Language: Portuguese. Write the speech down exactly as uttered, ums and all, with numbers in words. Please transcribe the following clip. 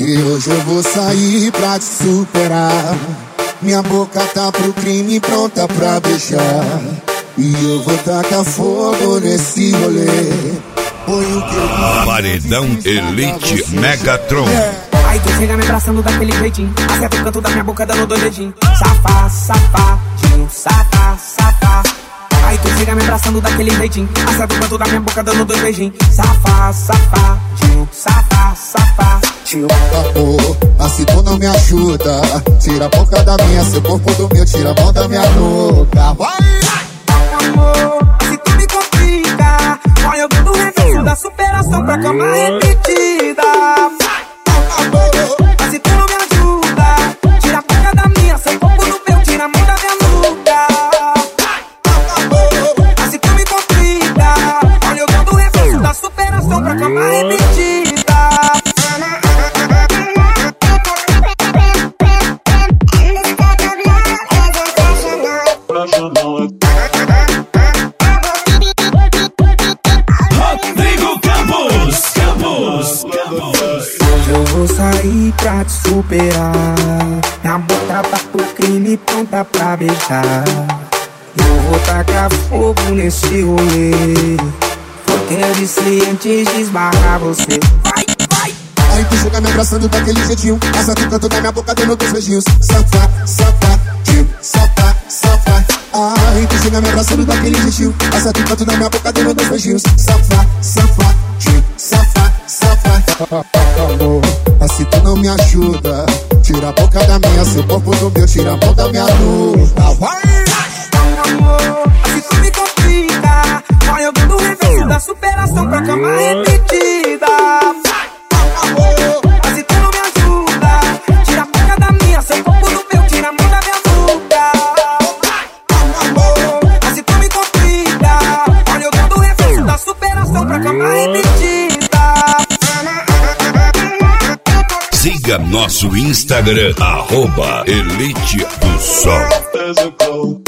E hoje eu vou sair pra te superar. Minha boca tá pro crime, pronta pra beijar. E eu vou tacar fogo nesse rolê. Foi o que eu Paredão Elite Megatron. Aí tu chega me abraçando daquele jeitinho, acerta o canto da minha boca dando dois dedinhos. Safá, safadinho, safá, safá. Aí tu chega me abraçando daquele jeitinho, acerta o canto da minha boca dando dois beijinhos. Safá, safadinho, safá, safá. Tio, amor, assim tu não me ajuda. Tira a boca da minha, seu corpo do meu, tira a mão da minha boca. Vai! Amor, assim tu me complica. Vai jogando o reverso da superação pra cama repetida. Assim tu não me ajuda. Tira a boca da minha, seu corpo do meu, tira a mão da minha nuca. Assim tu me complica. Vai jogando o reverso da superação pra cama repetida. Rodrigo Campos, Campos, Campos. Hoje eu vou sair pra te superar. Minha boca tá pro crime, pronta pra beijar. Eu vou tacar fogo nesse rolê. Porque eu disse antes de esbarrar você. Vai, vai. Aí tu chega me abraçando daquele jeitinho, acerta o canto da minha boca dando dois beijinhos. Safá, safadinho, safá, safá. Aí tu chega me abraçando daquele jeitinho, acerta o canto da minha boca dando dois beijinhos. Safá, safadinho, safá, safá. Amor, assim tu não me ajuda. Tira a boca da minha, seu corpo do meu, tira a mão da minha nuca. Vai! Amor, assim tu me complica. Vai jogando o reverso da superação pra cama repetida. Assim tu não me ajuda. Tira a boca da minha, seu corpo do meu, tira a mão da minha nuca. Assim tu me complica. Vai jogando o reverso da superação pra cama repetida. Siga nosso Instagram, arroba Elite do Sol.